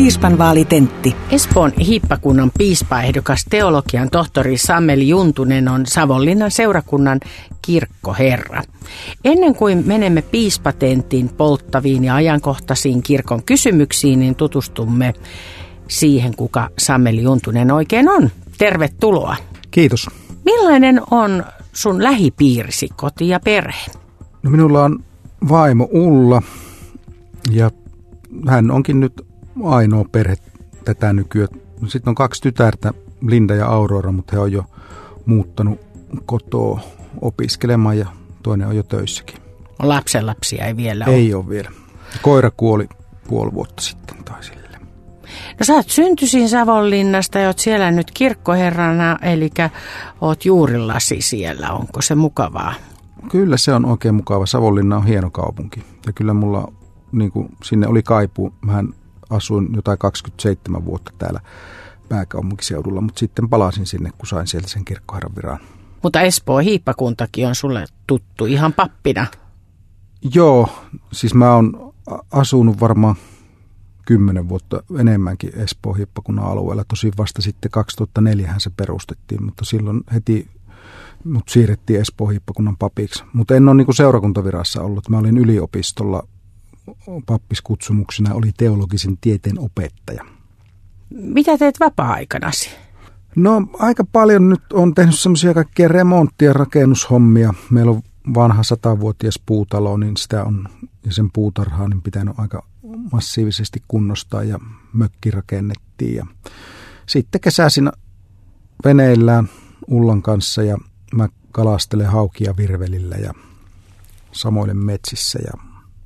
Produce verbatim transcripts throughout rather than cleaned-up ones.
Piispanvaalitentti. Espoon hiippakunnan piispaehdokas teologian tohtori Sammeli Juntunen on Savonlinnan seurakunnan kirkkoherra. Ennen kuin menemme piispatentin polttaviin ja ajankohtaisiin kirkon kysymyksiin, niin tutustumme siihen, kuka Sammeli Juntunen oikein on. Tervetuloa. Kiitos. Millainen on sun lähipiirisi, koti ja perhe? No, minulla on vaimo Ulla ja hän onkin nyt ainoa perhe tätä nykyään. Sitten on kaksi tytärtä, Linda ja Aurora, mutta he on jo muuttanut kotoa opiskelemaan ja toinen on jo töissäkin. Lapsenlapsia ei vielä ole? Ei ole vielä. Koira kuoli puoli vuotta sitten tai sille. No sä oot syntyisin Savonlinnasta ja oot siellä nyt kirkkoherrana, eli oot juurillasi siellä. Onko se mukavaa? Kyllä se on oikein mukava. Savonlinna on hieno kaupunki ja kyllä mulla niin kuin sinne oli kaipuu. Mähän asuin jotain kaksikymmentäseitsemän vuotta täällä pääkaupunkiseudulla, mutta sitten palasin sinne, kun sain sieltä sen kirkkoherran viran. Mutta Espoon hiippakuntakin on sulle tuttu ihan pappina. Joo, siis mä oon asunut varmaan kymmenen vuotta enemmänkin Espoon hiippakunnan alueella. Tosin vasta sitten kaksituhattaneljä se perustettiin, mutta silloin heti mut siirrettiin Espoon hiippakunnan papiksi. Mutta en ole niin kuin seurakuntavirassa ollut. Mä olin yliopistolla pappiskutsumuksena, oli teologisen tieteen opettaja. Mitä teet vapaa-aikanasi? No aika paljon nyt on tehnyt semmoisia kaikkia remontti- ja rakennushommia. Meillä on vanha satavuotias puutalo, niin sitä on, ja sen puutarhaa niin pitänyt aika massiivisesti kunnostaa ja mökki rakennettiin. Ja sitten kesäisin veneillään Ullan kanssa ja mä kalastelen haukia virvelillä ja samoille metsissä. Ja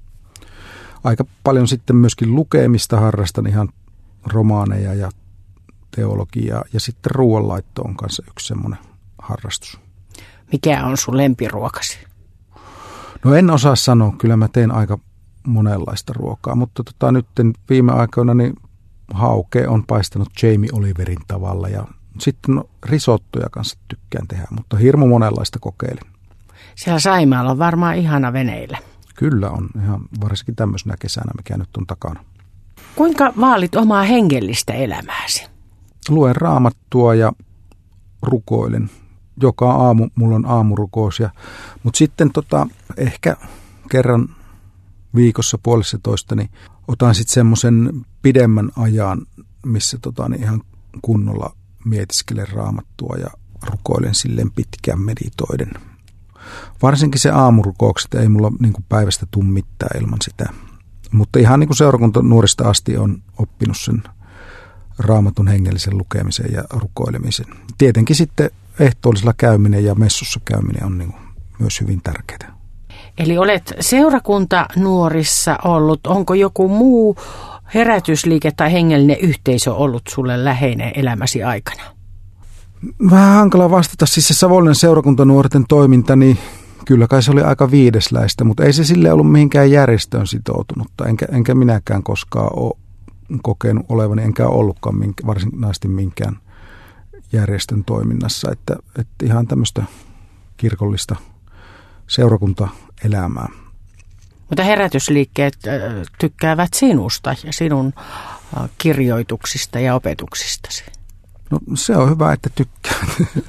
aika paljon sitten myöskin lukemista harrastan, ihan romaaneja ja teologiaa, ja sitten ruoanlaitto on kanssa yksi semmoinen harrastus. Mikä on sun lempiruokasi? No en osaa sanoa, kyllä mä teen aika monenlaista ruokaa, mutta tota, nyt viime aikoina niin hauke on paistanut Jamie Oliverin tavalla, ja sitten no, risottoja kanssa tykkään tehdä, mutta hirmu monenlaista kokeilin. Siellä Saimaalla on varmaan ihana veneillä. Kyllä on, ihan varsinkin tämmöisenä kesänä, mikä nyt on takana. Kuinka vaalit omaa hengellistä elämääsi? Luen raamattua ja rukoilen. Joka aamu mulla on aamurukous. Ja, mutta sitten tota, ehkä kerran viikossa puolessa toista niin otan sitten semmoisen pidemmän ajan, missä tota, niin ihan kunnolla mietiskelen raamattua ja rukoilen silleen pitkään meditoiden. Varsinkin se aamurukoukset ei mulla niin kuin päivästä tule mitään ilman sitä. Mutta ihan niin kuin seurakuntanuorista asti on oppinut sen raamatun hengellisen lukemisen ja rukoilemisen. Tietenkin sitten ehtoollisella käyminen ja messussa käyminen on niin kuin myös hyvin tärkeää. Eli olet seurakuntanuorissa ollut. Onko joku muu herätysliike tai hengellinen yhteisö ollut sulle läheinen elämäsi aikana? Vähän hankala vastata. Siis se Savonlinnan seurakuntanuorten toiminta, niin kyllä kai se oli aika viidesläistä, mutta ei se sille ollut mihinkään järjestöön sitoutunutta. Enkä, enkä minäkään koskaan ole kokenut olevani, enkä ole ollutkaan minkä, varsinaisesti minkään järjestön toiminnassa. Että, että ihan tämmöistä kirkollista seurakuntaelämää. Mutta herätysliikkeet tykkäävät sinusta ja sinun kirjoituksista ja opetuksistasi. No se on hyvä, että tykkään.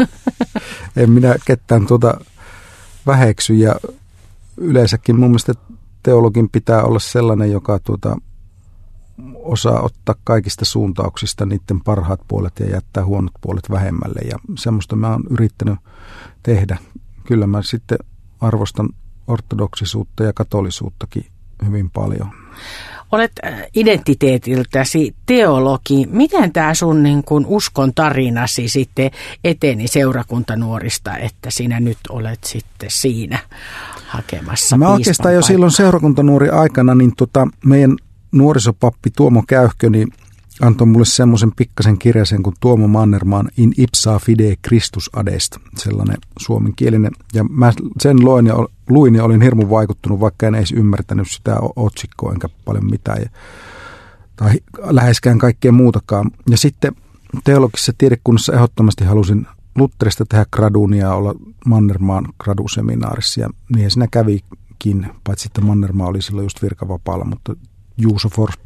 En minä ketään tuota väheksy ja yleensäkin mun mielestä teologin pitää olla sellainen, joka tuota osaa ottaa kaikista suuntauksista niiden parhaat puolet ja jättää huonot puolet vähemmälle. Ja semmoista mä oon yrittänyt tehdä. Kyllä mä sitten arvostan ortodoksisuutta ja katolisuuttakin hyvin paljon. Olet identiteetiltäsi teologi. Miten tämä sun niin kun uskon tarinasi sitten eteni seurakuntanuorista, että sinä nyt olet sitten siinä hakemassa Mä oikeastaan jo silloin seurakuntanuori aikana, niin tota, meidän nuorisopappi Tuomo Käyhkö niin antoi mulle semmoisen pikkasen kirjasen kuin Tuomo Mannermaan In ipsa fide Christus adest, sellainen suomenkielinen. Ja mä sen loin ja, luin ja olin hirmu vaikuttunut, vaikka en edes ymmärtänyt sitä otsikkoa enkä paljon mitään. Ja, tai läheskään kaikkea muutakaan. Ja sitten teologisessa tiedekunnassa ehdottomasti halusin Lutterista tehdä gradun ja olla Mannermaan graduseminaarissa. Ja niin siinä kävikin, paitsi että Mannermaa oli silloin just virkavapaalla, mutta Juuso Forspeli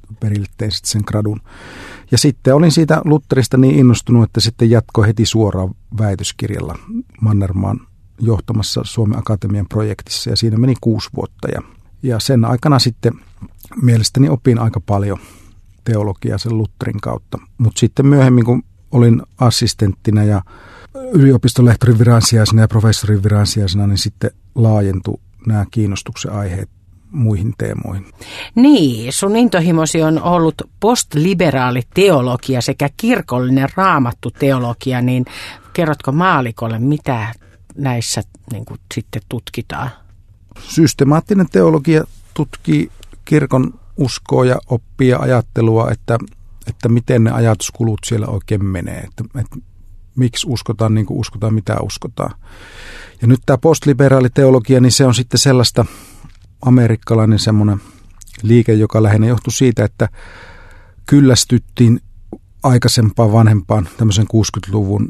perille tein sitten sen gradun. Ja sitten olin siitä Lutherista niin innostunut, että sitten jatkoi heti suoraan väitöskirjalla Mannermaan johtamassa Suomen Akatemian projektissa. Ja siinä meni kuusi vuotta. Ja, ja sen aikana sitten mielestäni opin aika paljon teologiaa sen Lutherin kautta. Mutta sitten myöhemmin, kun olin assistenttina ja yliopistolehtorin viransijaisena ja professorin viransijaisena, niin sitten laajentui nämä kiinnostuksen aiheet muihin teemoihin. Niin, sun intohimosi on ollut postliberaali teologia sekä kirkollinen raamattu teologia, niin kerrotko maalikolle, mitä näissä niin kuin, sitten tutkitaan? Systemaattinen teologia tutkii kirkon uskoa ja oppia ajattelua, että, että miten ne ajatuskulut siellä oikein menee, että, että miksi uskotaan niin kuin uskotaan, mitä uskotaan. Ja nyt tämä postliberaali teologia, niin se on sitten sellaista amerikkalainen semmoinen liike, joka lähinnä johtui siitä, että kyllästyttiin aikaisempaan vanhempaan tämmöisen kuusikymmentäluvun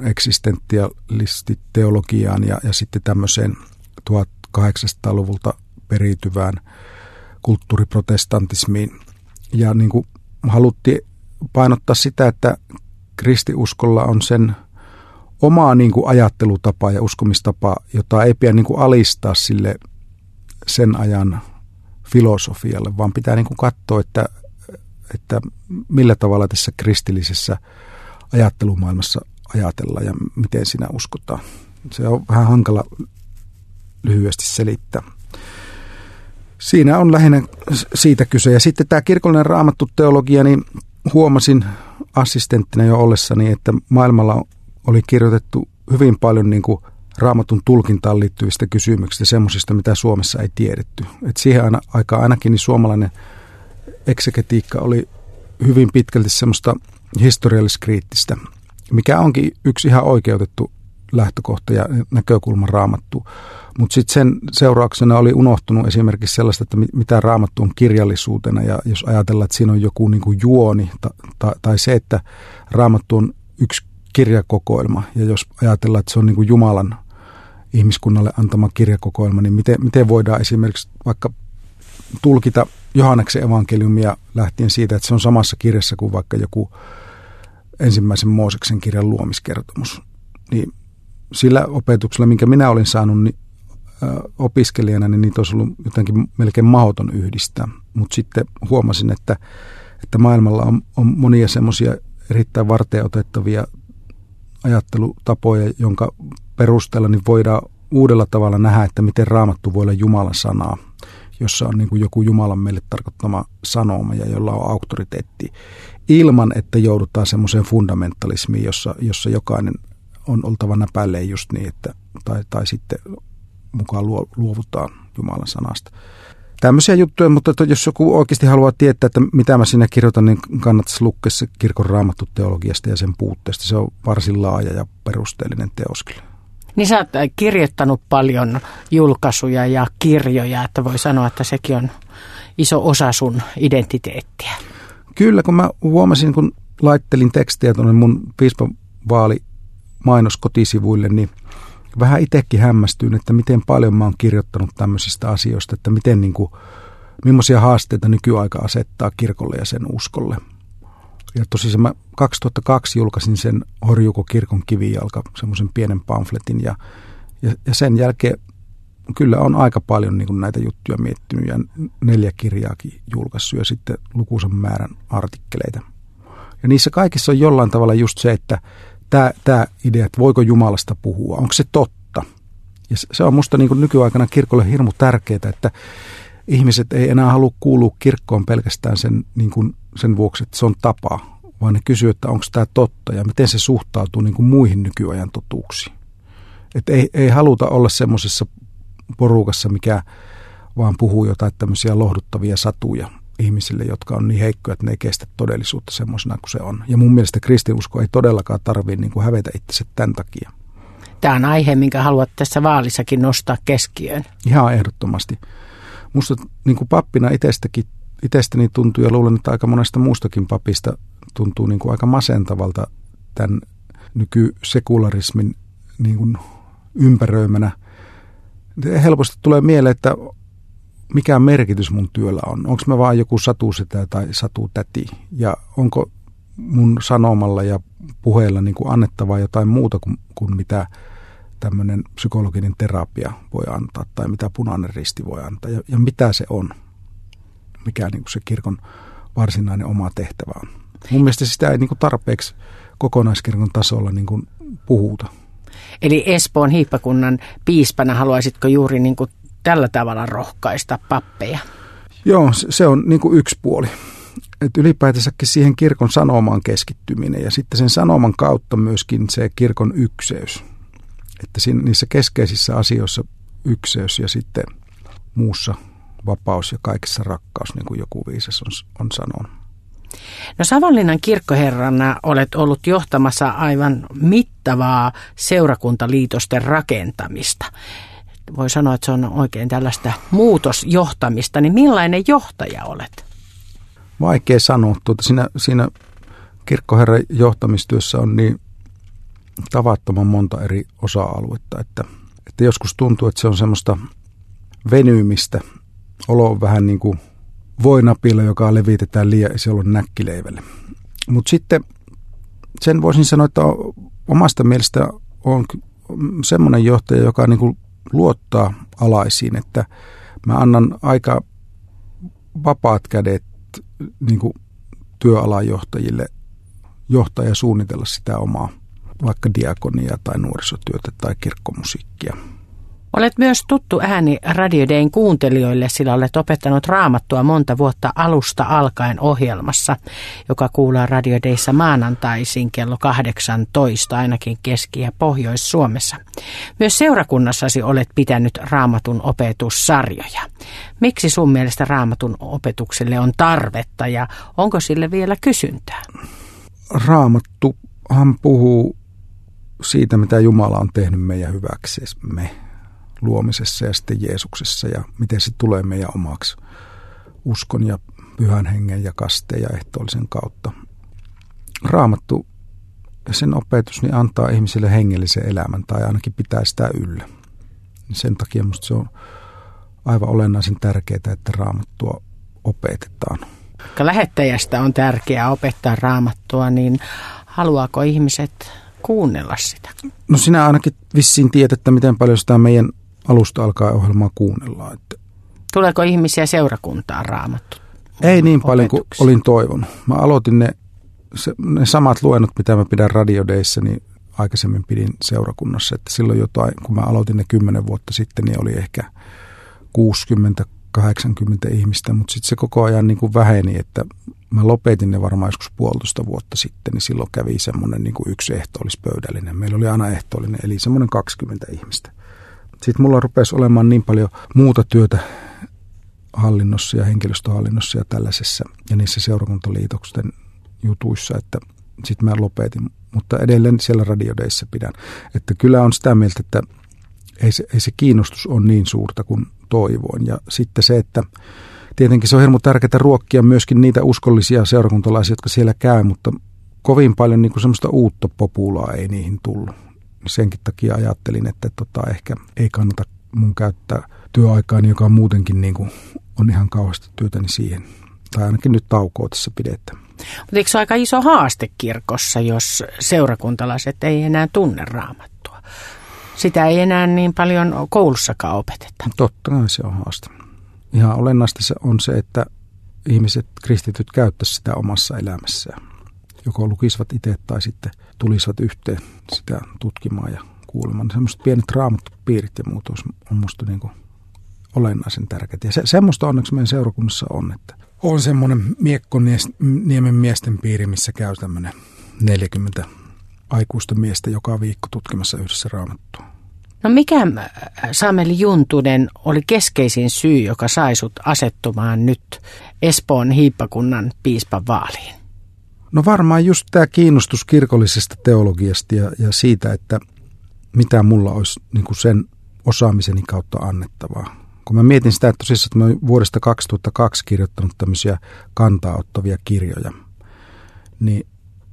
eksistentialistiteologiaan ja, ja sitten tämmöiseen tuhatkahdeksansataaluvulta periytyvään kulttuuriprotestantismiin. Ja niin kuin haluttiin painottaa sitä, että kristiuskolla on sen omaa niin kuin ajattelutapa ja uskomistapa, jota ei pidä niin kuin alistaa sille sen ajan filosofialle, vaan pitää niin kuin katsoa, että, että millä tavalla tässä kristillisessä ajattelumaailmassa ajatellaan ja miten siinä uskotaan. Se on vähän hankala lyhyesti selittää. Siinä on lähinnä siitä kyse. Ja sitten tämä kirkollinen raamattu teologia, niin huomasin assistenttina jo ollessani, että maailmalla oli kirjoitettu hyvin paljon niin kuin raamatun tulkintaan liittyvistä kysymyksistä, semmoisista, mitä Suomessa ei tiedetty. Et siihen aina, aikaan ainakin niin suomalainen eksegetiikka oli hyvin pitkälti semmoista historialliskriittistä, mikä onkin yksi ihan oikeutettu lähtökohta ja näkökulma raamattu. Mutta sitten sen seurauksena oli unohtunut esimerkiksi sellaista, että mitä raamattu on kirjallisuutena, ja jos ajatellaan, että siinä on joku niin kuin juoni ta, ta, tai se, että raamattu on yksi kirjakokoelma, ja jos ajatellaan, että se on niin kuin Jumalan ihmiskunnalle antama kirjakokoelma, niin miten, miten voidaan esimerkiksi vaikka tulkita Johanneksen evankeliumia lähtien siitä, että se on samassa kirjassa kuin vaikka joku ensimmäisen Mooseksen kirjan luomiskertomus. Niin sillä opetuksella, minkä minä olin saanut niin, ä, opiskelijana, niin niitä olisi ollut jotenkin melkein mahdoton yhdistää. Mutta sitten huomasin, että, että maailmalla on, on monia semmoisia erittäin varteenotettavia ajattelutapoja, jonka perusteella niin voidaan uudella tavalla nähdä, että miten raamattu voi olla Jumalan sanaa, jossa on niin kuin joku Jumalan meille tarkoittama sanoma ja jolla on auktoriteetti, ilman että joudutaan semmoiseen fundamentalismiin, jossa, jossa jokainen on oltava näpälleen just niin, että, tai, tai sitten mukaan luovutaan Jumalan sanasta. Tämmöisiä juttuja, mutta jos joku oikeasti haluaa tietää, että mitä mä siinä kirjoitan, niin kannattaisi lukea se kirkon raamattu teologiasta ja sen puutteesta. Se on varsin laaja ja perusteellinen teos kyllä. Niin sä oot kirjoittanut paljon julkaisuja ja kirjoja, että voi sanoa, että sekin on iso osa sun identiteettiä. Kyllä, kun mä huomasin, kun laittelin tekstiä tuonne mun piispavaali mainos kotisivuille, niin vähän itsekin hämmästyin, että miten paljon mä oon kirjoittanut tämmöisistä asioista, että miten niin kuin, millaisia haasteita nykyaika asettaa kirkolle ja sen uskolle. Ja tosiaan mä kaksituhattakaksi julkaisin sen Horjuko kirkon kivijalka, semmoisen pienen pamfletin, ja, ja, ja sen jälkeen kyllä on aika paljon niin kuin näitä juttuja miettinyt ja neljä kirjaakin julkaissut ja sitten lukuisen määrän artikkeleita. Ja niissä kaikissa on jollain tavalla just se, että Tämä, tämä idea, että voiko Jumalasta puhua, onko se totta? Ja se on musta niin kuin nykyaikana kirkolle hirmu tärkeää, että ihmiset ei enää halua kuulua kirkkoon pelkästään sen, niin kuin sen vuoksi, että se on tapa, vaan ne kysyy, että onko tämä totta ja miten se suhtautuu niin kuin muihin nykyajan totuuksiin. Että ei, ei haluta olla semmoisessa porukassa, mikä vaan puhuu jotain tämmöisiä lohduttavia satuja ihmisille, jotka on niin heikkoja, että ne ei kestä todellisuutta semmoisena kuin se on. Ja mun mielestä kristinusko ei todellakaan tarvitse niin kuin hävetä itsensä tämän takia. Tämä on aihe, minkä haluat tässä vaalissakin nostaa keskiöön. Ihan ehdottomasti. Musta niin kuin pappina itsestäkin, itsestäni tuntuu, ja luulen, että aika monesta muustakin papista tuntuu niin kuin aika masentavalta tämän nykysekularismin niin kuin ympäröimänä. Helposti tulee mieleen, että mikä merkitys mun työllä on. Onko mä vaan joku satusetä tai satutäti ja onko mun sanomalla ja puheella niin kuin annettavaa jotain muuta kuin, kuin mitä tämmöinen psykologinen terapia voi antaa tai mitä Punainen Risti voi antaa ja, ja mitä se on, mikä niin kuin se kirkon varsinainen oma tehtävä on. Mun mielestä sitä ei niin kuin tarpeeksi kokonaiskirkon tasolla niin kuin puhuta. Eli Espoon hiippakunnan piispana haluaisitko juuri niin kuin tällä tavalla rohkaista pappeja? Joo, se on niin kuin yksi puoli. Että ylipäätänsäkin siihen kirkon sanomaan keskittyminen ja sitten sen sanoman kautta myöskin se kirkon ykseys. Että siinä, niissä keskeisissä asioissa ykseys ja sitten muussa vapaus ja kaikessa rakkaus, niin kuin joku viisas on, on sanonut. No Savonlinnan kirkkoherrana olet ollut johtamassa aivan mittavaa seurakuntaliitosten rakentamista. Voi sanoa, että se on oikein tällaista muutosjohtamista. Niin millainen johtaja olet? Vaikea sanoa. Tuota, siinä, siinä kirkkoherran johtamistyössä on niin tavattoman monta eri osa-aluetta, että, että joskus tuntuu, että se on semmoista venymistä. Olo on vähän niin kuin voinapilla, joka levitetään liian isolle näkkileivelle. Mutta sitten sen voisin sanoa, että omasta mielestä on semmoinen johtaja, joka niin kuin luottaa alaisiin, että mä annan aika vapaat kädet niin kuin työalajohtajille johtaa ja suunnitella sitä omaa vaikka diakonia tai nuorisotyötä tai kirkkomusiikkia. Olet myös tuttu ääni Radio Dayn kuuntelijoille, sillä olet opettanut Raamattua monta vuotta alusta alkaen ohjelmassa, joka kuuluu Radio Dayssa maanantaisin kello kahdeksantoista ainakin Keski- ja Pohjois-Suomessa. Myös seurakunnassasi olet pitänyt Raamatun opetussarjoja. Miksi sun mielestä Raamatun opetukselle on tarvetta ja onko sille vielä kysyntää? Raamattuhan puhuu siitä, mitä Jumala on tehnyt meidän hyväksemme luomisessa ja sitten Jeesuksessa ja miten se tulee meidän omaksi uskon ja pyhän hengen ja kasteen ja ehtoollisen kautta. Raamattu ja sen opetus niin antaa ihmisille hengellisen elämän tai ainakin pitää sitä yllä. Sen takia minusta se on aivan olennaisen tärkeää, että Raamattua opetetaan. Lähettäjästä on tärkeää opettaa Raamattua, niin haluaako ihmiset kuunnella sitä? No sinä ainakin vissiin tiedät, että miten paljon sitä meidän alusta alkaa ohjelmaa kuunnellaan. Että tuleeko ihmisiä seurakuntaan Raamattu? Ei niin paljon kuin olin toivonut. Mä aloitin ne, se, ne samat luennot, mitä mä pidän Radio Dayssä, niin aikaisemmin pidin seurakunnassa. Että silloin jotain, kun mä aloitin ne kymmenen vuotta sitten, niin oli ehkä kuusikymmentä kahdeksankymmentä ihmistä, mutta sitten se koko ajan niin kuin väheni, että mä lopetin ne varmaan joskus puolitoista vuotta sitten, niin silloin kävi semmoinen niin kuin yksi ehtoollispöydällinen. Meillä oli aina ehtoollinen, eli semmoinen kaksikymmentä ihmistä. Sitten mulla rupesi olemaan niin paljon muuta työtä hallinnossa ja henkilöstöhallinnossa ja tällaisessa ja niissä seurakuntaliitoksen jutuissa, että sitten mä lopetin. Mutta edelleen siellä Radio Dayssä pidän. Että kyllä on sitä mieltä, että ei se, ei se kiinnostus ole niin suurta kuin toivoin. Ja sitten se, että tietenkin se on hirmu tärkeää ruokkia myöskin niitä uskollisia seurakuntalaisia, jotka siellä käy, mutta kovin paljon niin kuin semmoista uutta populaa ei niihin tullut. Senkin takia ajattelin, että tota, ehkä ei kannata mun käyttää työaikaani, joka on muutenkin niin kuin, on ihan kauheasti työtäni siihen. Tai ainakin nyt taukoa tässä pidetään. Mutta eikö se ole aika iso haaste kirkossa, jos seurakuntalaiset ei enää tunne Raamattua? Sitä ei enää niin paljon koulussakaan opeteta. Totta kai se on haaste. Ihan olennaista se on se, että ihmiset, kristityt käyttäisivät sitä omassa elämässään. Joko lukisivat itse tai sitten tulisivat yhteen sitä tutkimaan ja kuulemaan. Semmoiset pienet raamattupiirit ja muut on musta niin kuin olennaisen tärkeää. Ja se, semmoista onneksi meidän seurakunnassa on, että on semmoinen Miekkoniemen miesten piiri, missä käy tämmöinen neljäkymmentä aikuista miestä joka viikko tutkimassa yhdessä Raamattua. No mikä, Sameli Juntunen, oli keskeisin syy, joka sai sut asettumaan nyt Espoon hiippakunnan piispan vaaliin? No varmaan just tämä kiinnostus kirkollisesta teologiasta ja, ja siitä, että mitä mulla olisi niin kuin sen osaamiseni kautta annettavaa. Kun mä mietin sitä, että tosissaan, että mä olen vuodesta kaksituhattakaksi kirjoittanut tämmöisiä kantaa ottavia kirjoja, niin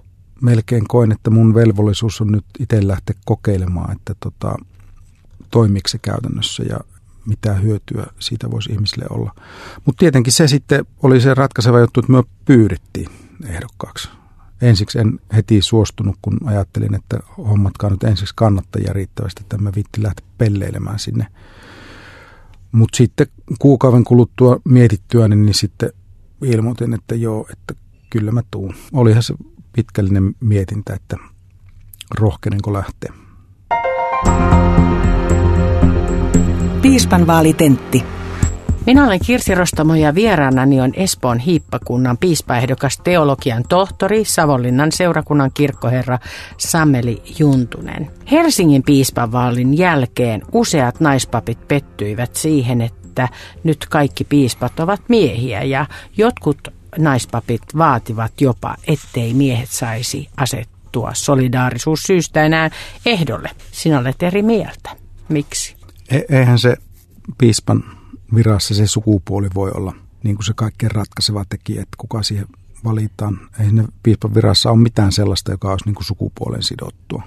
melkein koen, että mun velvollisuus on nyt itse lähteä kokeilemaan, että tota, toimiiko se käytännössä ja mitä hyötyä siitä voisi ihmisille olla. Mutta tietenkin se sitten oli se ratkaiseva juttu, että me pyydettiin ehdokkaaksi. Ensiksi en heti suostunut, kun ajattelin, että hommatkaa nyt ensiksi kannattajia riittävästi, että mä viitti lähteä pelleilemään sinne. Mutta sitten kuukauden kuluttua mietittyä, niin, niin sitten ilmoitin, että joo, että kyllä mä tuun. Olihan se pitkällinen mietintä, että rohkenenko lähteä. Piispanvaalitentti. Minä olen Kirsi Rostamo ja vieraanani on Espoon hiippakunnan piispaehdokas teologian tohtori, Savonlinnan seurakunnan kirkkoherra Sameli Juntunen. Helsingin piispanvaalin jälkeen useat naispapit pettyivät siihen, että nyt kaikki piispat ovat miehiä ja jotkut naispapit vaativat jopa, ettei miehet saisi asettua solidaarisuussyystä enää ehdolle. Sinä olet eri mieltä. Miksi? E- eihän se piispan virassa se sukupuoli voi olla niin kuin se kaikkein ratkaiseva tekijä, että kuka siihen valitaan. Ei ne piispan virassa ole mitään sellaista, joka olisi niin kuin sukupuolen sidottua.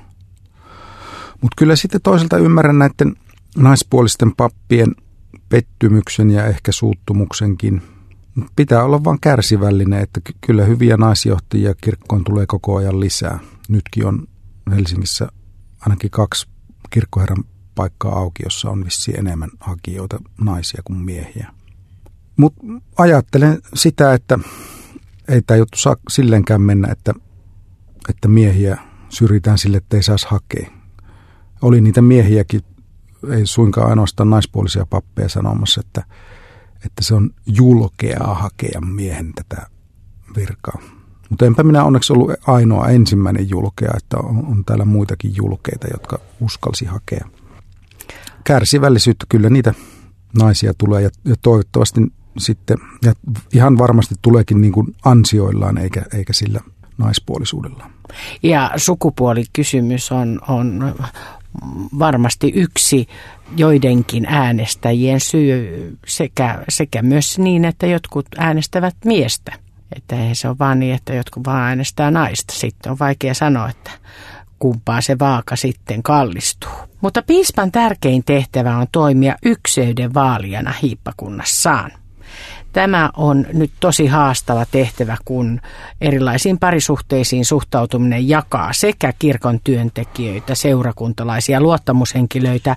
Mutta kyllä sitten toisaalta ymmärrän näiden naispuolisten pappien pettymyksen ja ehkä suuttumuksenkin. Pitää olla vaan kärsivällinen, että kyllä hyviä naisjohtajia kirkkoon tulee koko ajan lisää. Nytkin on Helsingissä ainakin kaksi kirkkoherran paikkaa auki, jossa on vissiin enemmän hakijoita naisia kuin miehiä. Mutta ajattelen sitä, että ei tämä juttu saa silleenkään mennä, että, että miehiä syrjitään sille, että ei saisi hakea. Oli niitä miehiäkin, ei suinkaan ainoastaan naispuolisia pappeja sanomassa, että, että se on julkeaa hakea miehen tätä virkaa. Mutta enpä minä onneksi ollut ainoa ensimmäinen julkea, että on, on täällä muitakin julkeita, jotka uskalsi hakea. Kärsivällisyyttä kyllä niitä naisia tulee ja, ja toivottavasti sitten, ja ihan varmasti tuleekin niin kuin ansioillaan eikä, eikä sillä naispuolisuudellaan. Ja sukupuolikysymys on, on varmasti yksi joidenkin äänestäjien syy sekä, sekä myös niin, että jotkut äänestävät miestä. Että ei se ole vaan niin, että jotkut vaan äänestää naista. Sitten on vaikea sanoa, että kumpaa se vaaka sitten kallistuu. Mutta piispan tärkein tehtävä on toimia ykseyden vaalijana hiippakunnassaan. Tämä on nyt tosi haastava tehtävä, kun erilaisiin parisuhteisiin suhtautuminen jakaa sekä kirkon työntekijöitä, seurakuntalaisia, luottamushenkilöitä,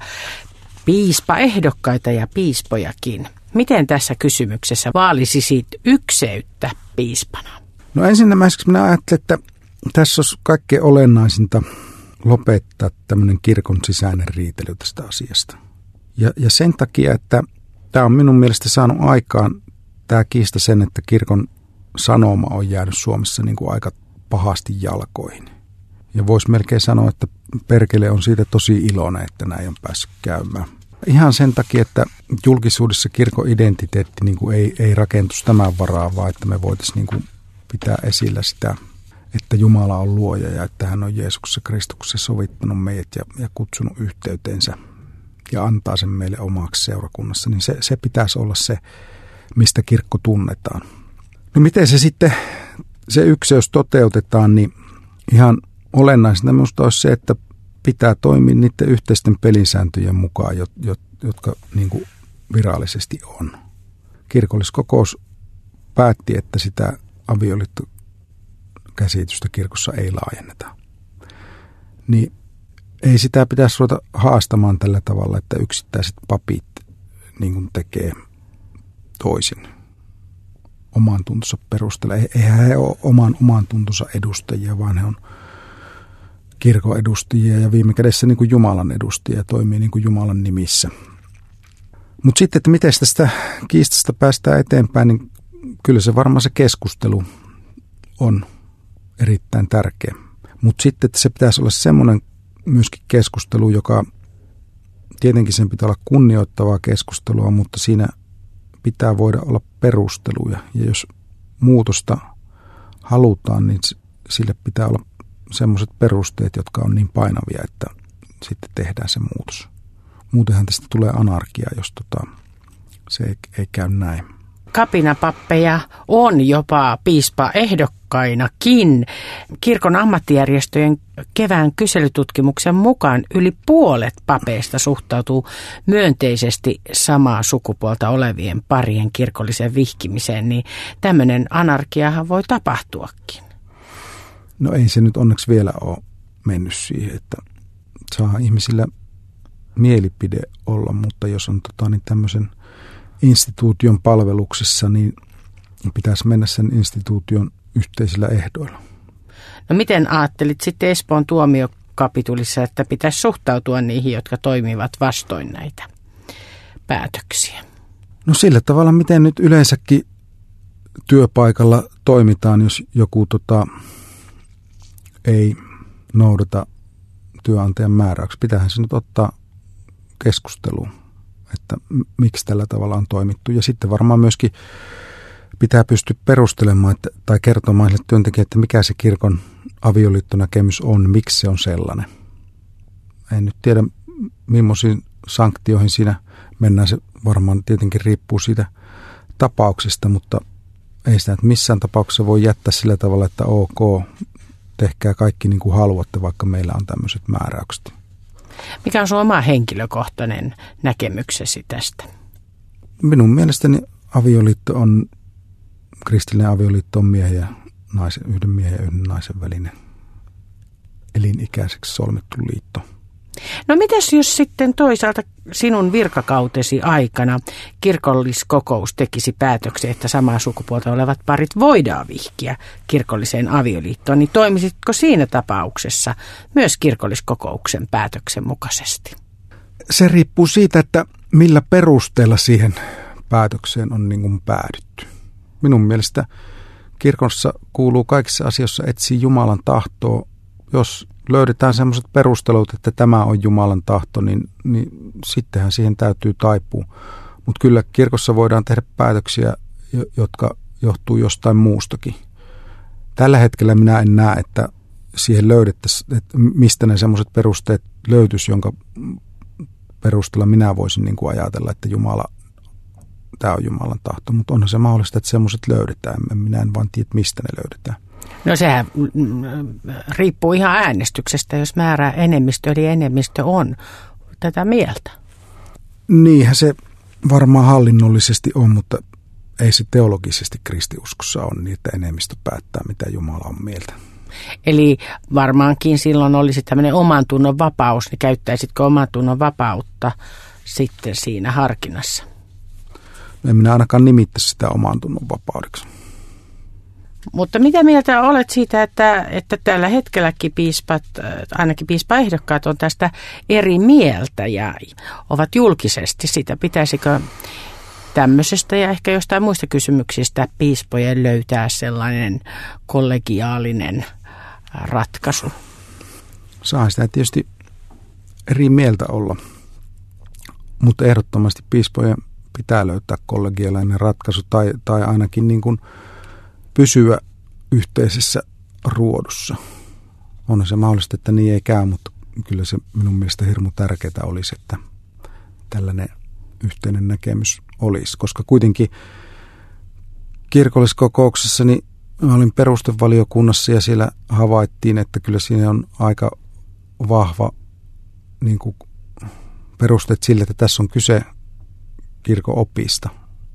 piispaehdokkaita ja piispojakin. Miten tässä kysymyksessä vaalisisit ykseyttä piispana? No ensimmäiseksi minä ajattelen, että tässä olisi kaikkein olennaisinta lopettaa tämmöinen kirkon sisäinen riitely tästä asiasta. Ja, ja sen takia, että tämä on minun mielestä saanut aikaan tämä kiista sen, että kirkon sanoma on jäänyt Suomessa niin kuin aika pahasti jalkoihin. Ja voisi melkein sanoa, että perkele on siitä tosi iloinen, että näin on päässyt käymään. Ihan sen takia, että julkisuudessa kirkon identiteetti niin kuin ei, ei rakentuisi tämän varaa, vaan että me voitaisiin niin kuin pitää esillä sitä, että Jumala on luoja ja että hän on Jeesuksessa Kristuksessa sovittanut meidät ja, ja kutsunut yhteyteensä ja antaa sen meille omaksi seurakunnassa. Niin se, se pitäisi olla se, mistä kirkko tunnetaan. No miten se sitten, se ykseys toteutetaan, niin ihan olennaisinta minusta olisi se, että pitää toimia niiden yhteisten pelisääntöjen mukaan, jotka niin kuin virallisesti on. Kirkolliskokous päätti, että sitä avioliittokäsitystä kirkossa ei laajenneta. Niin ei sitä pitäisi ruveta haastamaan tällä tavalla, että yksittäiset papit niin kuin tekee toisin oman tuntonsa perusteella. Eihän he ole oman, oman tuntonsa edustajia, vaan he on kirkon edustajia ja viime kädessä niin kuin Jumalan edustajia, toimii niin kuin Jumalan nimissä. Mutta sitten, että miten tästä kiistasta päästään eteenpäin, niin kyllä se varmaan se keskustelu on erittäin tärkeä. Mutta sitten, että se pitäisi olla semmoinen myöskin keskustelu, joka tietenkin sen pitää olla kunnioittavaa keskustelua, mutta siinä pitää voida olla perusteluja. Ja jos muutosta halutaan, niin sille pitää olla semmoiset perusteet, jotka on niin painavia, että sitten tehdään se muutos. Muutenhan tästä tulee anarkia, jos tota, se ei, ei käy näin. kapinapappeja on jopa piispaehdokkainakin. Kirkon ammattijärjestöjen kevään kyselytutkimuksen mukaan yli puolet papeista suhtautuu myönteisesti samaa sukupuolta olevien parien kirkolliseen vihkimiseen, niin tämmöinen anarkiahan voi tapahtuakin. No ei se nyt onneksi vielä ole mennyt siihen, että saa ihmisillä mielipide olla, mutta jos on tota, niin tämmöisen instituution palveluksessa, niin pitäisi mennä sen instituution yhteisillä ehdoilla. No miten ajattelit sitten Espoon tuomiokapitulissa, että pitäisi suhtautua niihin, jotka toimivat vastoin näitä päätöksiä? No sillä tavalla, miten nyt yleensäkin työpaikalla toimitaan, jos joku tota, ei noudata työnantajan määräyksiä. Pitäähän se nyt ottaa keskusteluun, että miksi tällä tavalla on toimittu. Ja sitten varmaan myöskin pitää pystyä perustelemaan että, tai kertomaan sille työntekijälle, että mikä se kirkon avioliittonäkemys on, miksi se on sellainen. En nyt tiedä, millaisiin sanktioihin siinä mennään. Se varmaan tietenkin riippuu siitä tapauksesta, mutta ei sitä että missään tapauksessa voi jättää sillä tavalla, että ok, tehkää kaikki niin kuin haluatte, vaikka meillä on tämmöiset määräykset. Mikä on sun oma henkilökohtainen näkemyksesi tästä? Minun mielestäni avioliitto on, kristillinen avioliitto on miehen ja naisen, yhden miehen ja yhden naisen välinen elinikäiseksi solmittu liitto. No mitäs jos sitten toisaalta sinun virkakautesi aikana kirkolliskokous tekisi päätöksen, että samaa sukupuolta olevat parit voidaan vihkiä kirkolliseen avioliittoon, niin toimisitko siinä tapauksessa myös kirkolliskokouksen päätöksen mukaisesti? Se riippuu siitä, että millä perusteella siihen päätökseen on niin kuin päädytty. Minun mielestä kirkossa kuuluu kaikissa asioissa etsiä Jumalan tahtoa. Jos löydetään sellaiset perustelut, että tämä on Jumalan tahto, niin, niin sittenhän siihen täytyy taipua. Mutta kyllä kirkossa voidaan tehdä päätöksiä, jotka johtuu jostain muustakin. Tällä hetkellä minä en näe, että siihen löydettäisiin, että mistä ne sellaiset perusteet löytyisi, jonka perusteella minä voisin niin kuin ajatella, että Jumala, tämä on Jumalan tahto. Mutta onhan se mahdollista, että sellaiset löydetään. Minä en vaan tiedä, mistä ne löydetään. No sehän riippuu ihan äänestyksestä, jos määrää enemmistö, eli enemmistö on tätä mieltä. Niinhän se varmaan hallinnollisesti on, mutta ei se teologisesti kristiuskossa ole niin, että enemmistö päättää, mitä Jumala on mieltä. Eli varmaankin silloin olisi tämmöinen oman tunnon vapaus, niin käyttäisitkö oman tunnon vapautta sitten siinä harkinnassa? No en minä ainakaan nimittäisi sitä oman tunnon vapaudeksi. Mutta mitä mieltä olet siitä, että, että tällä hetkelläkin piispat, ainakin piispaehdokkaat on tästä eri mieltä ja ovat julkisesti sitä? Pitäisikö tämmöisestä ja ehkä jostain muista kysymyksistä piispojen löytää sellainen kollegiaalinen ratkaisu? Saa sitä tietysti eri mieltä olla, mutta ehdottomasti piispojen pitää löytää kollegiaalinen ratkaisu tai, tai ainakin niin kuin pysyä yhteisessä ruodussa. On se mahdollista, että niin ei käy, mutta kyllä se minun mielestä hirmu tärkeää olisi, että tällainen yhteinen näkemys olisi. Koska kuitenkin kirkolliskokouksessa niin olin perustevaliokunnassa ja siellä havaittiin, että kyllä siinä on aika vahva niin kuin perusteet sille, että tässä on kyse kirkon opista.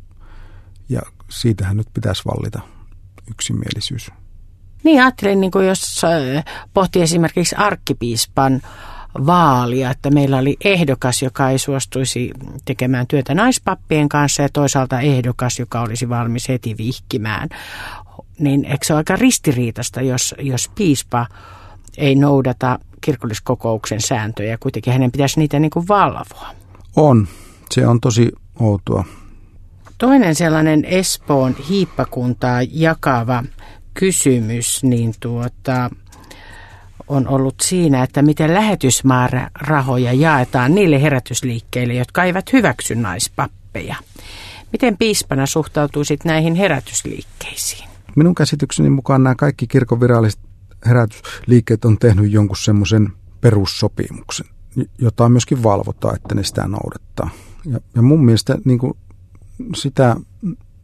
Ja siitähän nyt pitäisi vallita yksimielisyys. Niin ajattelin, niin kuin jos pohtii esimerkiksi arkkipiispan vaalia, että meillä oli ehdokas, joka ei suostuisi tekemään työtä naispappien kanssa ja toisaalta ehdokas, joka olisi valmis heti vihkimään. Niin eikö se ole aika ristiriitasta, jos, jos piispa ei noudata kirkolliskokouksen sääntöjä, kuitenkin hänen pitäisi niitä niin kuin valvoa? On. Se on tosi outoa. Toinen sellainen Espoon hiippakuntaa jakava kysymys niin tuota, on ollut siinä, että miten lähetysmäärärahoja jaetaan niille herätysliikkeille, jotka eivät hyväksy naispappeja. Miten piispana suhtautuisit näihin herätysliikkeisiin? Minun käsitykseni mukaan nämä kaikki kirkon viralliset herätysliikkeet on tehnyt jonkun semmoisen perussopimuksen, jota myöskin valvotaan, että ne sitä noudattaa. Ja, ja mun mielestä niin kuin sitä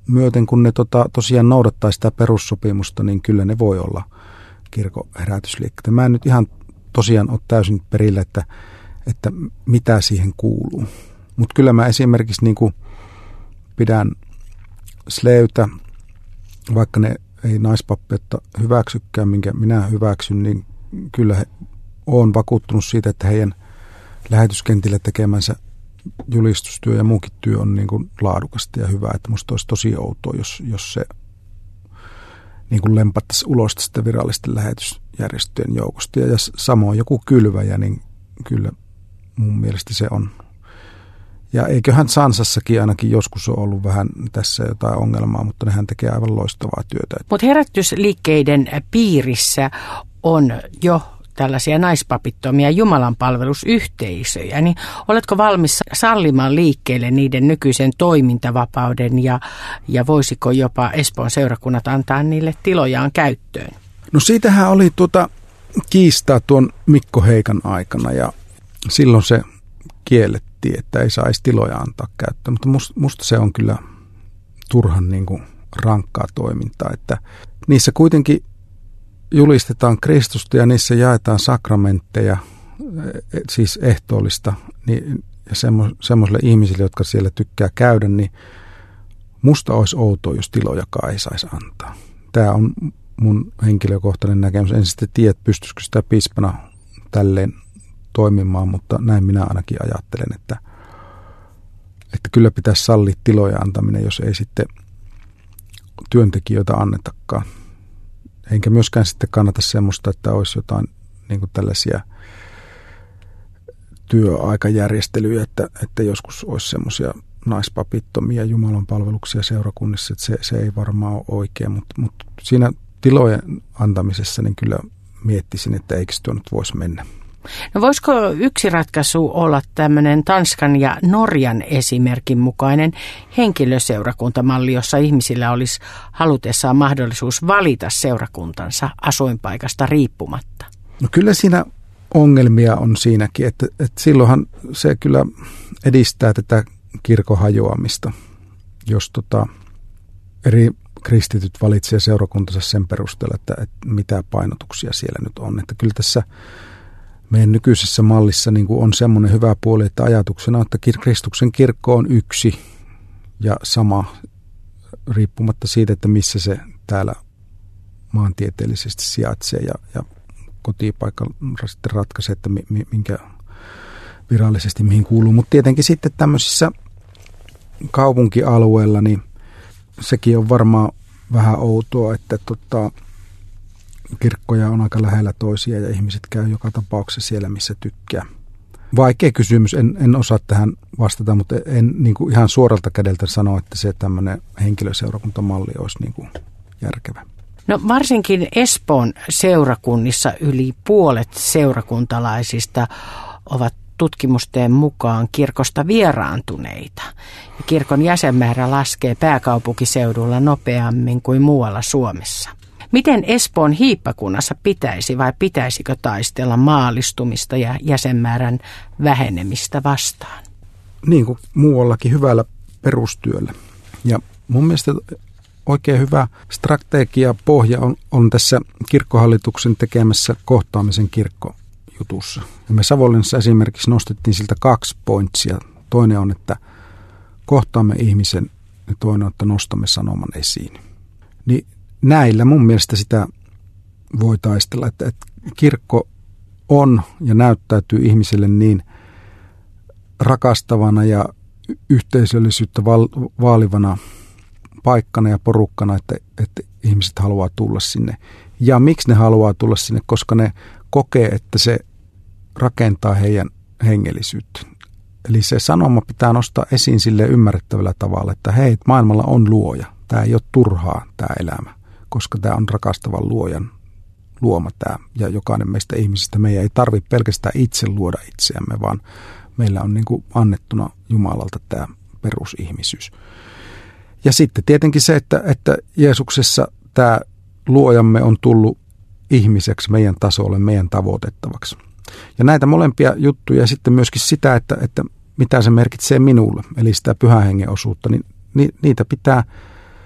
myöten, kun ne tota, tosiaan noudattaa sitä perussopimusta, niin kyllä ne voi olla kirkon herätysliikkeitä. Mä en nyt ihan tosiaan ole täysin perillä, että, että mitä siihen kuuluu. Mutta kyllä mä esimerkiksi niin kuin pidän sleytä, vaikka ne ei naispappeutta hyväksykään, minkä minä hyväksyn, niin kyllä he, olen vakuuttunut siitä, että heidän lähetyskentillä tekemänsä julistustyö ja muukin työ on niin kuin laadukasta ja hyvää. Että musta olisi tosi outoa, jos, jos se niin kuin lempattaisi ulos tästä virallisten lähetysjärjestöjen joukosta. Ja samoin joku kylväjä, niin kyllä mun mielestä se on. Ja eiköhän Sansassakin ainakin joskus ole ollut vähän tässä jotain ongelmaa, mutta nehän tekee aivan loistavaa työtä. Mutta herätysliikkeiden piirissä on jo tällaisia naispapittomia jumalanpalvelusyhteisöjä, niin oletko valmis sallimaan liikkeelle niiden nykyisen toimintavapauden ja, ja voisiko jopa Espoon seurakunnat antaa niille tilojaan käyttöön? No siitähän oli tuota kiistaa tuon Mikko Heikan aikana ja silloin se kiellettiin, että ei saisi tiloja antaa käyttöön, mutta musta, musta se on kyllä turhan niin kuin rankkaa toimintaa, että niissä kuitenkin julistetaan Kristusta ja niissä jaetaan sakramentteja, siis ehtoollista, niin, ja semmo, semmoisille ihmisille, jotka siellä tykkää käydä, niin musta olisi outoa, jos tilojakaan ei saisi antaa. Tämä on mun henkilökohtainen näkemys. En sitten tiedä, pystyisikö sitä piispana tälleen toimimaan, mutta näin minä ainakin ajattelen, että, että kyllä pitäisi sallia tiloja antaminen, jos ei sitten työntekijöitä annetakaan. Enkä myöskään sitten kannata semmoista, että olisi jotain niin kuin tällaisia työaikajärjestelyjä, että, että joskus olisi semmoisia naispapittomia Jumalan palveluksia seurakunnissa, että se, se ei varmaan ole oikein, mutta, mutta siinä tilojen antamisessa niin kyllä miettisin, että eikö tuo nyt voisi mennä. No voisiko yksi ratkaisu olla tämmöinen Tanskan ja Norjan esimerkin mukainen henkilöseurakuntamalli, jossa ihmisillä olisi halutessaan mahdollisuus valita seurakuntansa asuinpaikasta riippumatta? No kyllä siinä ongelmia on siinäkin, että, että silloinhan se kyllä edistää tätä kirkon hajoamista, jos tota, eri kristityt valitsee seurakuntansa sen perusteella, että, että mitä painotuksia siellä nyt on. Että kyllä tässä meidän nykyisessä mallissa niin kuin on semmoinen hyvä puoli, että ajatuksena, että Kristuksen kirkko on yksi ja sama, riippumatta siitä, että missä se täällä maantieteellisesti sijaitsee ja, ja kotipaikka sitten ratkaisee, että minkä virallisesti mihin kuuluu. Mutta tietenkin sitten tämmöisissä kaupunkialueilla, niin sekin on varmaan vähän outoa, että tota, kirkkoja on aika lähellä toisia ja ihmiset käy joka tapauksessa siellä, missä tykkää. Vaikea kysymys, en, en osaa tähän vastata, mutta en niin kuin ihan suoralta kädeltä sanoa, että se tämmöinen henkilöseurakuntamalli olisi niin kuin järkevä. No varsinkin Espoon seurakunnissa yli puolet seurakuntalaisista ovat tutkimusten mukaan kirkosta vieraantuneita. Ja kirkon jäsenmäärä laskee pääkaupunkiseudulla nopeammin kuin muualla Suomessa. Miten Espoon hiippakunnassa pitäisi vai pitäisikö taistella maallistumista ja jäsenmäärän vähenemistä vastaan? Niin kuin muuallakin hyvällä perustyöllä. Ja mun mielestä oikein hyvä strategia pohja on, on tässä kirkkohallituksen tekemässä kohtaamisen kirkkojutussa. Ja me Savonlinnassa esimerkiksi nostettiin siltä kaksi pointsia. Toinen on, että kohtaamme ihmisen ja toinen on, että nostamme sanoman esiin. Niin näillä mun mielestä sitä voi taistella, että, että kirkko on ja näyttäytyy ihmiselle niin rakastavana ja yhteisöllisyyttä vaalivana paikkana ja porukkana, että, että ihmiset haluaa tulla sinne. Ja miksi ne haluaa tulla sinne? Koska ne kokee, että se rakentaa heidän hengellisyyttä. Eli se sanoma pitää nostaa esiin sille ymmärrettävällä tavalla, että hei, maailmalla on luoja. Tämä ei ole turhaa tämä elämä, koska tämä on rakastavan luojan luoma tämä. Ja jokainen meistä ihmisistä, meidän ei tarvitse pelkästään itse luoda itseämme, vaan meillä on niin kuin annettuna Jumalalta tämä perusihmisyys. Ja sitten tietenkin se, että, että Jeesuksessa tämä luojamme on tullut ihmiseksi meidän tasolle, meidän tavoitettavaksi. Ja näitä molempia juttuja ja sitten myöskin sitä, että, että mitä se merkitsee minulle, eli sitä pyhän hengen osuutta, niin niitä pitää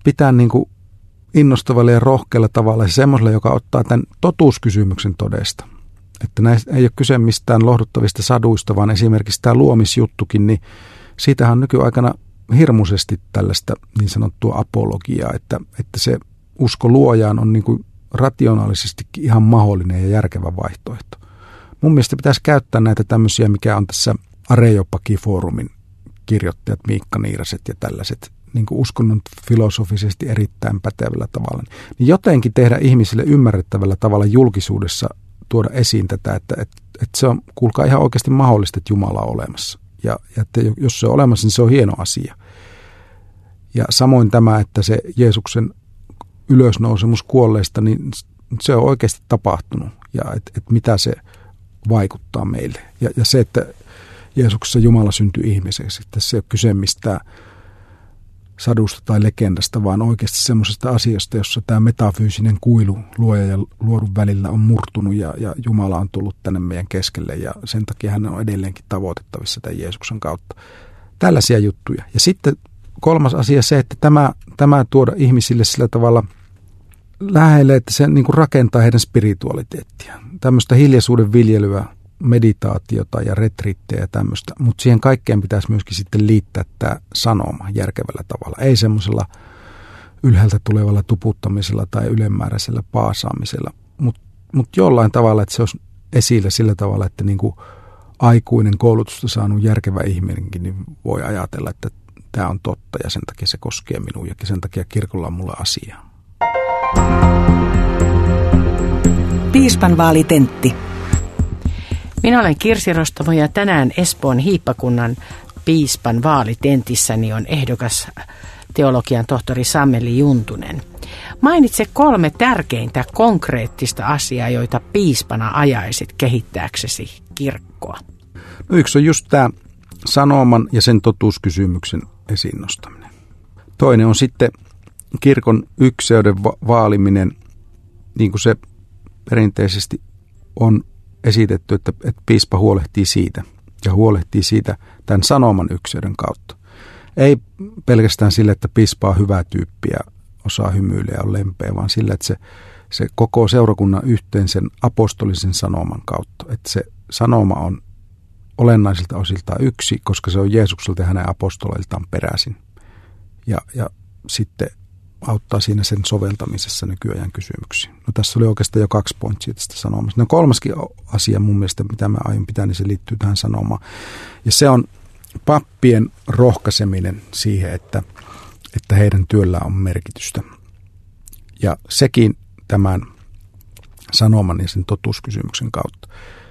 pitää niin kuin innostavalla ja rohkealla tavalla ja semmoisella, joka ottaa tämän totuuskysymyksen todesta. Että näistä ei ole kyse mistään lohduttavista saduista, vaan esimerkiksi tämä luomisjuttukin, niin siitähän on nykyaikana hirmuisesti tällaista niin sanottua apologiaa, että, että se usko luojaan on niin kuin rationaalisestikin ihan mahdollinen ja järkevä vaihtoehto. Mun mielestä pitäisi käyttää näitä tämmöisiä, mikä on tässä Areopagi-foorumin kirjoittajat Miikka Niiraset ja tällaiset niin kuin uskonnon filosofisesti erittäin pätevällä tavalla. Niin jotenkin tehdä ihmisille ymmärrettävällä tavalla julkisuudessa tuoda esiin tätä, että, että, että se on, kuulkaa, ihan oikeasti mahdollista, että Jumala on olemassa. Ja, ja että jos se on olemassa, niin se on hieno asia. Ja samoin tämä, että se Jeesuksen ylösnousemus kuolleista, niin se on oikeasti tapahtunut. Ja että et mitä se vaikuttaa meille. Ja, ja se, että Jeesuksessa Jumala syntyi ihmiseksi. Tässä ei ole kyse mistään sadusta tai legendasta, vaan oikeasti semmoisesta asiasta, jossa tämä metafyysinen kuilu luoja ja luodun välillä on murtunut ja, ja Jumala on tullut tänne meidän keskelle ja sen takia hän on edelleenkin tavoitettavissa tämän Jeesuksen kautta. Tällaisia juttuja. Ja sitten kolmas asia se, että tämä, tämä tuoda ihmisille sillä tavalla lähelle, että se niin kuin rakentaa heidän spiritualiteettia. Tämmöistä hiljaisuuden viljelyä, meditaatiota ja retriittejä ja tämmöistä, mutta siihen kaikkeen pitäisi myöskin sitten liittää tämä sanoma järkevällä tavalla. Ei semmoisella ylhäältä tulevalla tuputtamisella tai ylemmääräisellä paasaamisella, mutta mut jollain tavalla, että se olisi esillä sillä tavalla, että niinku aikuinen koulutusta saanut järkevä ihminenkin niin voi ajatella, että tämä on totta ja sen takia se koskee minua ja sen takia kirkolla on mulle asiaa. Piispan vaalitentti. Minä olen Kirsi Rostamo ja tänään Espoon hiippakunnan piispan vaalitentissäni on ehdokas teologian tohtori Sammeli Juntunen. Mainitse kolme tärkeintä konkreettista asiaa, joita piispana ajaisit kehittääksesi kirkkoa. No yksi on just tämä sanoman ja sen totuuskysymyksen esiin nostaminen. Toinen on sitten kirkon ykseyden va- vaaliminen, niin kuin se perinteisesti on esitetty, että, että piispa huolehtii siitä ja huolehtii siitä tämän sanoman ykseyden kautta. Ei pelkästään sillä, että piispa on hyvä tyyppi ja osaa hymyilee ja on lempeä, vaan sillä, että se, se koko seurakunnan yhteen sen apostolisen sanoman kautta. Että se sanoma on olennaisilta osiltaan yksi, koska se on Jeesukselta ja hänen apostoleiltaan peräisin. Ja, ja sitten auttaa siinä sen soveltamisessa nykyajan kysymyksiin. No tässä oli oikeastaan jo kaksi pointsia tästä sanomasta. No kolmaskin asia mun mielestä, mitä mä aion pitää, niin se liittyy tähän sanomaan. Ja se on pappien rohkaiseminen siihen, että, että heidän työllä on merkitystä. Ja sekin tämän sanoman ja sen totuuskysymyksen kautta.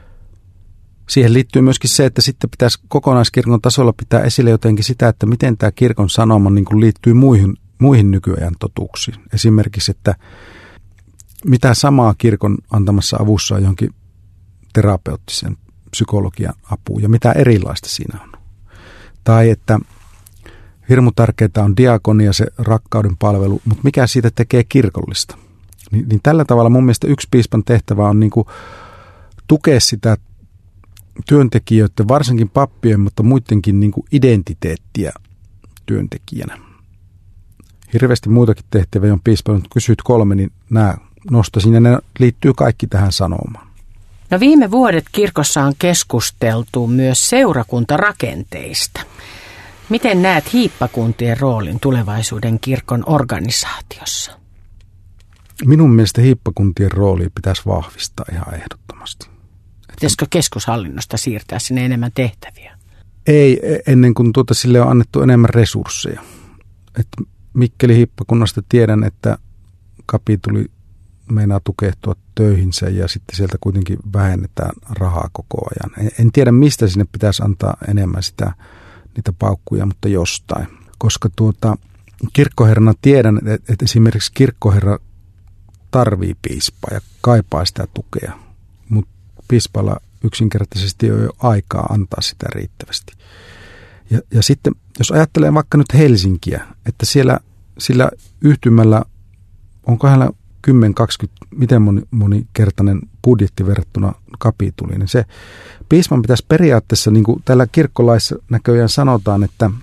Siihen liittyy myöskin se, että sitten pitäisi kokonaiskirkon tasolla pitää esille jotenkin sitä, että miten tämä kirkon sanoma niin kuin liittyy muihin muihin nykyajan totuuksiin. Esimerkiksi, että mitä samaa kirkon antamassa avussa on johonkin terapeuttisen psykologian apuun ja mitä erilaista siinä on. Tai että hirmu tärkeää on diakonia, se rakkauden palvelu, mutta mikä siitä tekee kirkollista. Niin, niin tällä tavalla mun mielestä yksi piispan tehtävä on niin kuin tukea sitä työntekijöiden, varsinkin pappien, mutta muidenkin niin kuin identiteettiä työntekijänä. Hirveästi muitakin tehtäviä on piispalla, mutta kysyt kolme, niin nämä nostaisin ja ne liittyy kaikki tähän sanomaan. No viime vuodet kirkossa on keskusteltu myös seurakuntarakenteista. Miten näet hiippakuntien roolin tulevaisuuden kirkon organisaatiossa? Minun mielestä hiippakuntien roolia pitäisi vahvistaa ihan ehdottomasti. Pitäisikö keskushallinnosta siirtää sinne enemmän tehtäviä? Ei, ennen kuin tuota, sille on annettu enemmän resursseja. Että Mikkelin hiippakunnasta tiedän, että kapituli meinaa tukehtua töihinsä ja sitten sieltä kuitenkin vähennetään rahaa koko ajan. En, en tiedä, mistä sinne pitäisi antaa enemmän sitä, niitä paukkuja, mutta jostain. Koska tuota, kirkkoherrana tiedän, että, että esimerkiksi kirkkoherra tarvii piispaa ja kaipaa sitä tukea, mutta piispalla yksinkertaisesti ei ole aikaa antaa sitä riittävästi. Ja, ja sitten, jos ajattelee vaikka nyt Helsinkiä, että siellä sillä yhtymällä on kahdella kymmenen kaksikymmentä, miten moni, monikertainen budjetti verrattuna kapituliin, niin se piispan pitäisi periaatteessa, niin kuin täällä kirkkolaissa näköjään sanotaan, että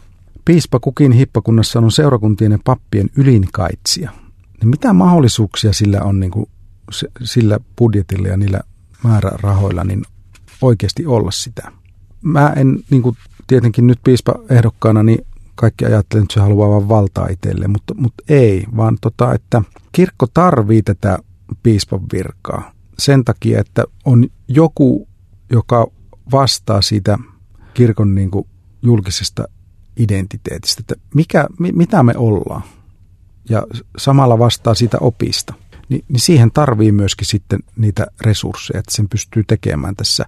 piispa kukin hiippakunnassa on seurakuntien ja pappien ylinkaitsija. Niin mitä mahdollisuuksia sillä on niin kuin, sillä budjetilla ja niillä määrärahoilla niin oikeasti olla sitä? Mä en niin kuin, tietenkin nyt piispaehdokkaana, niin kaikki ajattelen, että se haluaa vaan valtaa itselleen, mutta, mutta ei, vaan tota, että kirkko tarvii tätä piispan virkaa sen takia, että on joku, joka vastaa siitä kirkon niin kuin julkisesta identiteetistä, että mikä, mi, mitä me ollaan ja samalla vastaa siitä opista, Ni, niin siihen tarvii myöskin sitten niitä resursseja, että sen pystyy tekemään tässä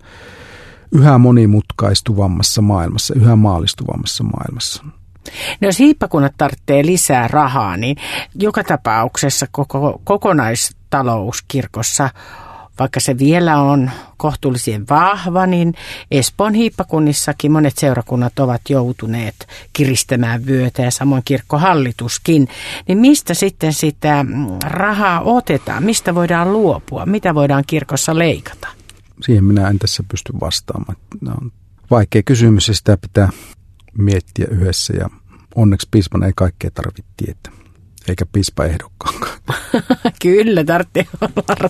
yhä monimutkaistuvammassa maailmassa, yhä maallistuvammassa maailmassa. No jos hiippakunnat tarvitsee lisää rahaa, niin joka tapauksessa koko kokonaistalous kirkossa, vaikka se vielä on kohtuullisen vahva, niin Espoon hiippakunnissakin monet seurakunnat ovat joutuneet kiristämään vyötä ja samoin kirkkohallituskin. Niin mistä sitten sitä rahaa otetaan? Mistä voidaan luopua? Mitä voidaan kirkossa leikata? Siihen minä en tässä pysty vastaamaan. Nämä on vaikea kysymys ja sitä pitää miettiä yhdessä ja onneksi piispan ei kaikkea tarvitse tietää, eikä piispaehdokkaankaan. Kyllä, tarvitsee olla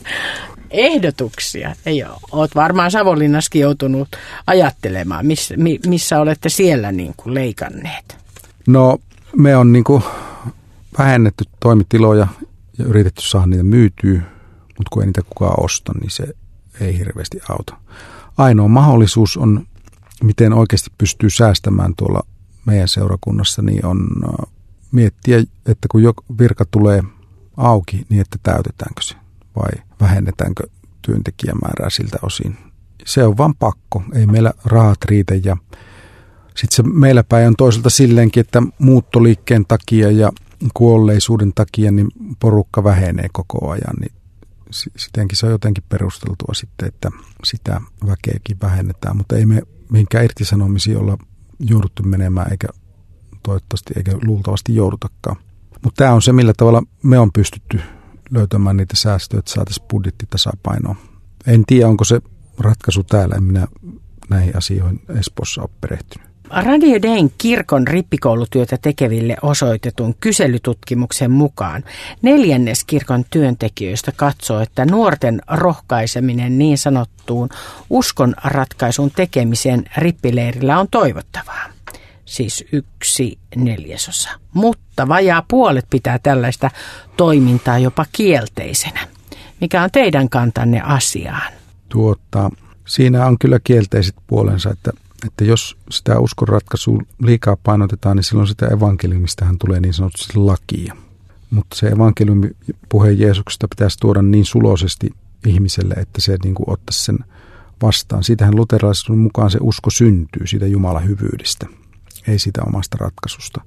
ehdotuksia. Ei ole. Olet varmaan Savonlinnassakin joutunut ajattelemaan, missä, missä olette siellä niin kuin leikanneet. No me on niin kuin vähennetty toimitiloja ja yritetty saada niitä myytyä, mutta kun ei niitä kukaan osta, niin se ei hirveästi auta. Ainoa mahdollisuus on, miten oikeasti pystyy säästämään tuolla meidän seurakunnassa, niin on miettiä, että kun joku virka tulee auki, niin että täytetäänkö se vai vähennetäänkö työntekijämäärää siltä osin. Se on vaan pakko, ei meillä rahat riitä ja sitten se meillä päin on toisaalta silleenkin, että muuttoliikkeen takia ja kuolleisuuden takia niin porukka vähenee koko ajan, niin sittenkin se on jotenkin perusteltua sitten, että sitä väkeäkin vähennetään, mutta ei me mihinkään irtisanomisiin olla jouduttu menemään, eikä toivottavasti eikä luultavasti joudutakaan. Mutta tämä on se, millä tavalla me on pystytty löytämään niitä säästöjä, että saataisiin budjettitasapainoa. En tiedä, onko se ratkaisu täällä, en minä näihin asioihin Espoossa ole perehtynyt. Radio Dayn kirkon rippikoulutyötä tekeville osoitetun kyselytutkimuksen mukaan neljännes kirkon työntekijöistä katsoo, että nuorten rohkaiseminen niin sanottuun uskon ratkaisun tekemiseen rippileirillä on toivottavaa. Siis yksi neljäsosa. Mutta vajaa puolet pitää tällaista toimintaa jopa kielteisenä. Mikä on teidän kantanne asiaan? Tuota, siinä on kyllä kielteiset puolensa, että Että jos sitä uskonratkaisua liikaa painotetaan, niin silloin sitä evankeliumistahan tulee niin sanotusti lakia. Mutta se evankeliumin puhe Jeesuksesta pitäisi tuoda niin suloisesti ihmiselle, että se niin kuin ottaisi sen vastaan. Siitähän luterilaisuuden mukaan se usko syntyy siitä Jumalan hyvyydestä, ei siitä omasta ratkaisusta.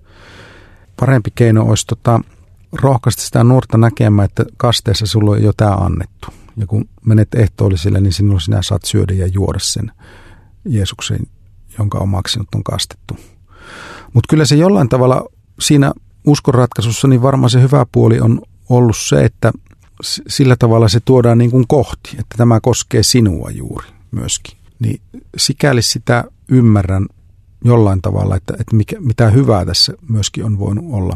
Parempi keino olisi tota, rohkaista sitä nuorta näkemään, että kasteessa sulla on jo tämä annettu. Ja kun menet ehtoolliselle, niin sinulla sinä saat syödä ja juoda sen Jeesuksen, jonka omaksi nyt on kastettu. Mutta kyllä se jollain tavalla siinä uskonratkaisussa, niin varmaan se hyvä puoli on ollut se, että sillä tavalla se tuodaan niin kuin kohti, että tämä koskee sinua juuri myöskin. Niin sikäli sitä ymmärrän jollain tavalla, että, että mikä, mitä hyvää tässä myöskin on voinut olla.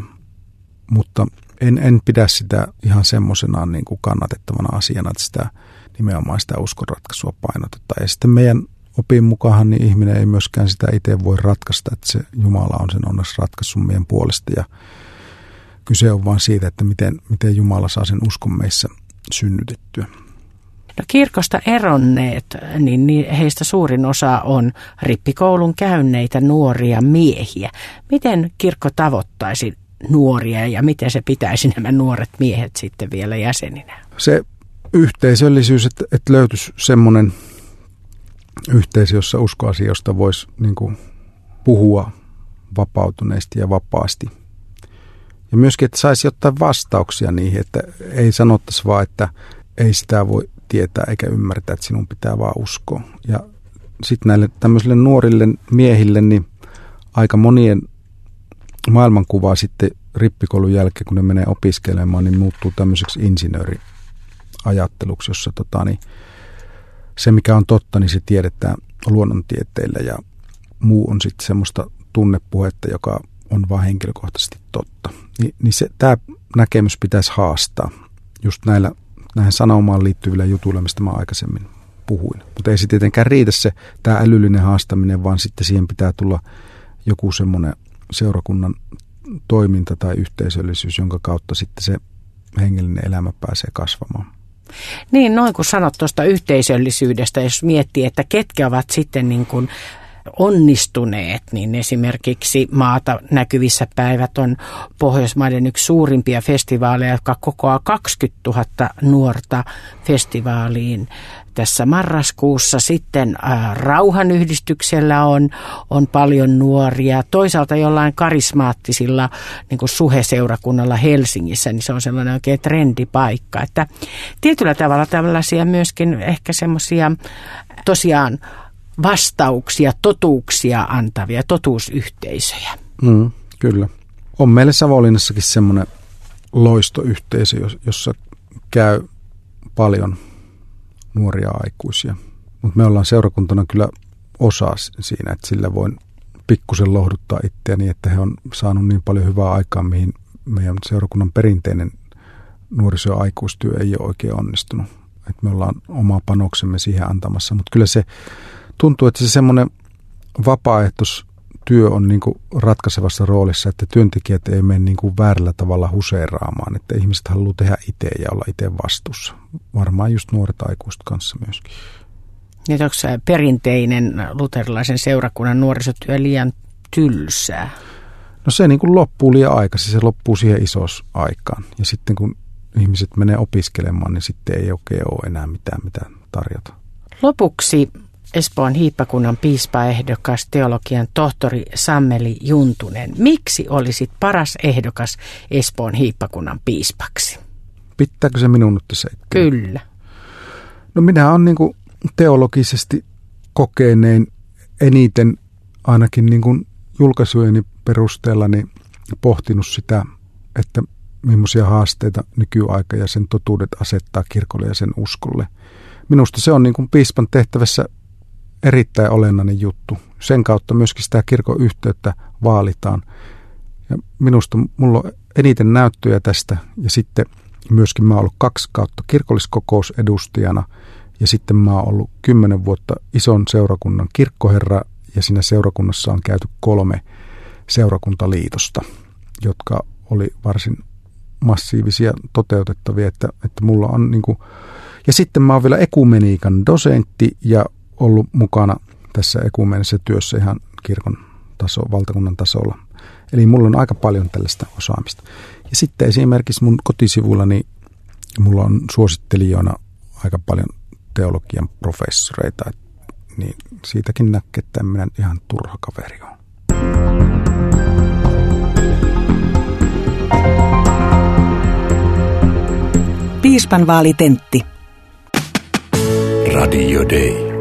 Mutta en, en pidä sitä ihan semmoisenaan niin kuin kannatettavana asiana, että sitä nimenomaan sitä uskonratkaisua painotetaan. Ja sitten meidän opin mukaan niin ihminen ei myöskään sitä itse voi ratkaista, että se Jumala on sen onneksi ratkaissut meidän puolesta ja kyse on vaan siitä, että miten, miten Jumala saa sen uskon meissä synnytettyä. No kirkosta eronneet, niin, niin heistä suurin osa on rippikoulun käyneitä nuoria miehiä. Miten kirkko tavoittaisi nuoria ja miten se pitäisi nämä nuoret miehet sitten vielä jäseninä? Se yhteisöllisyys, että, että löytyisi semmoinen yhteisö, jossa uskoasioista voisi niin kuin puhua vapautuneesti ja vapaasti. Ja myöskin, että saisi jotain vastauksia niihin, että ei sanottaisi vaan, että ei sitä voi tietää eikä ymmärtää, että sinun pitää vaan uskoa. Ja sitten näille tämmöisille nuorille miehille, niin aika monien maailmankuvaa sitten rippikoulun jälkeen, kun ne menee opiskelemaan, niin muuttuu tämmöiseksi insinööriajatteluksi, jossa tota, niin se, mikä on totta, niin se tiedetään luonnontieteillä ja muu on sitten semmoista tunnepuhetta, joka on vaan henkilökohtaisesti totta. Ni, niin se, tämä näkemys pitäisi haastaa just näillä, näihin sanomaan liittyvillä jutuilla, mistä mä aikaisemmin puhuin. Mutta ei se tietenkään riitä se, tämä älyllinen haastaminen, vaan sitten siihen pitää tulla joku semmoinen seurakunnan toiminta tai yhteisöllisyys, jonka kautta sitten se hengellinen elämä pääsee kasvamaan. Niin, noin kun sanot tuosta yhteisöllisyydestä, jos miettii, että ketkä ovat sitten niin kuin onnistuneet, niin esimerkiksi Maata näkyvissä päivät on Pohjoismaiden yksi suurimpia festivaaleja, jotka kokoaa kaksikymmentätuhatta nuorta festivaaliin tässä marraskuussa. Sitten ää, Rauhanyhdistyksellä on, on paljon nuoria. Toisaalta jollain karismaattisilla niin kuin Suhe-seurakunnalla Helsingissä, niin se on sellainen oikein trendipaikka. Että tietyllä tavalla tällaisia myöskin ehkä semmoisia tosiaan vastauksia, totuuksia antavia, totuusyhteisöjä. Mm, kyllä. On meillä Savonlinnassakin semmoinen loistoyhteisö, jossa käy paljon nuoria aikuisia. Mutta me ollaan seurakuntana kyllä osa siinä, että sillä voin pikkusen lohduttaa itseäni, että he on saanut niin paljon hyvää aikaa, mihin meidän seurakunnan perinteinen nuoriso- ja aikuistyö ei ole oikein onnistunut. Et me ollaan oma panoksemme siihen antamassa, mutta kyllä se tuntuu, että se semmoinen vapaaehtoistyö on niin kuin ratkaisevassa roolissa, että työntekijät ei mene niin kuin väärällä tavalla huseeraamaan, että ihmiset haluaa tehdä itse ja olla itse vastuussa. Varmaan just nuoret aikuiset kanssa myöskin. Nyt onko se perinteinen luterilaisen seurakunnan nuorisotyö liian tylsää? No se niin kuin loppuu liian aikaisin, se loppuu siihen isossa aikaan. Ja sitten kun ihmiset menee opiskelemaan, niin sitten ei oikein ole enää mitään, mitään tarjota. Lopuksi Espoon hiippakunnan piispaehdokas, teologian tohtori Sammeli Juntunen. Miksi olisit paras ehdokas Espoon hiippakunnan piispaksi? Pitääkö se minun nyt tässä itse? Kyllä. No minä olen niin kuin teologisesti kokenein eniten ainakin niin kuin julkaisujeni perusteella niin pohtinut sitä, että millaisia haasteita nykyaika ja sen totuudet asettaa kirkolle ja sen uskolle. Minusta se on niin kuin piispan tehtävässä erittäin olennainen juttu. Sen kautta myöskin sitä kirkon yhteyttä vaalitaan. Ja minusta mulla on eniten näyttöjä tästä. Ja sitten myöskin mä oon ollut kaksi kautta kirkolliskokousedustajana. Ja sitten mä oon ollut kymmenen vuotta ison seurakunnan kirkkoherra. Ja siinä seurakunnassa on käyty kolme seurakuntaliitosta, jotka oli varsin massiivisia toteutettavia. Että, että mulla on niin kuin... Ja sitten mä oon vielä ekumeniikan dosentti ja ollut mukana tässä ekumenisessä työssä ihan kirkon taso, valtakunnan tasolla. Eli mulla on aika paljon tällaista osaamista. Ja sitten esimerkiksi mun kotisivuillani mulla on suosittelijoina aika paljon teologian professoreita, niin siitäkin näkee, että en minä ihan turha kaveri ole. Piispanvaalitentti. Radio Day.